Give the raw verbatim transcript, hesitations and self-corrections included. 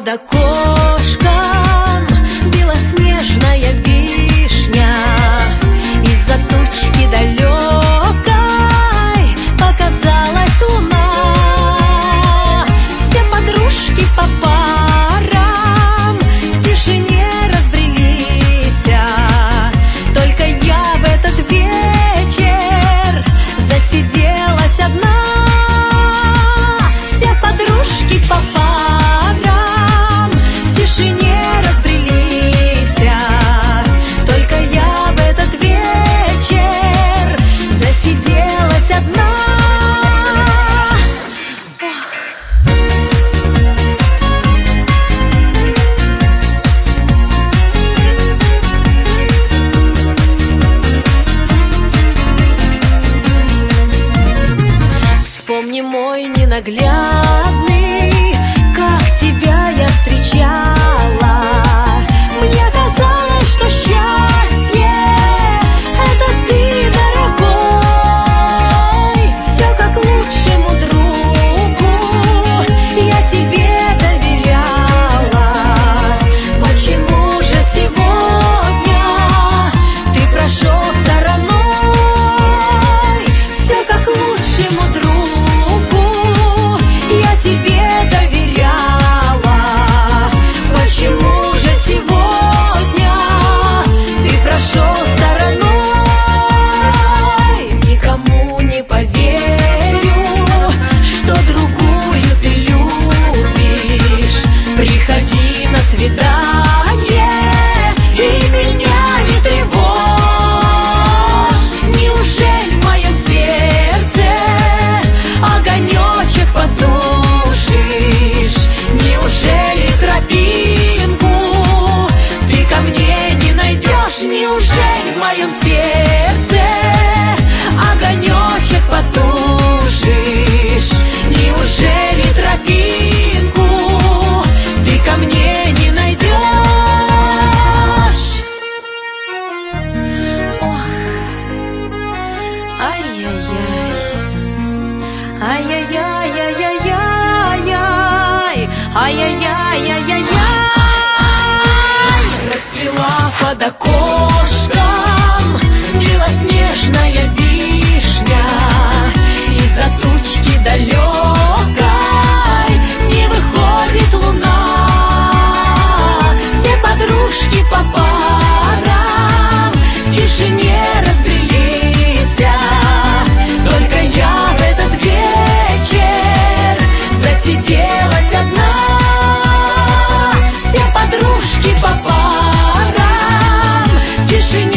окошком белоснежная вишня. Из-за тучки далекой показалась луна. Все подружки по парам в тишине разбрелись. Только я в этот вечер засиделась одна. Все подружки по парам в тишине разбрелись. Только я в этот вечер засиделась одна. Вспомни, мой ненаглядный, как тебя я встречала. Мне казалось, что счастье — это ты, дорогой. Все как лучшему другу я тебе доверяла. Почему же сегодня ты прошел стороной? Все как лучшему другу я тебе доверяла. Почему же сегодня ты прошел стороной? Никому не поверю, что другую ты любишь. Приходи на свидание и меня не тревожь. Неужели в моем сердце огонечек потушишь? Неужели тропинку ты ко мне не найдешь? Неужели в моем сердце огонечек потушишь? Неужели тропинку ты ко мне не найдешь? Ох, ай-яй-яй, ай-яй-яй-яй-яй-яй, ай-яй-яй-яй-яй. Расцвела под окошком белоснежная вишня. Из-за тучки далекой не выходит луна. Все подружки по парам в тишине разбрелись. Только я в этот вечер засиделась одна. Все подружки по парам в тишине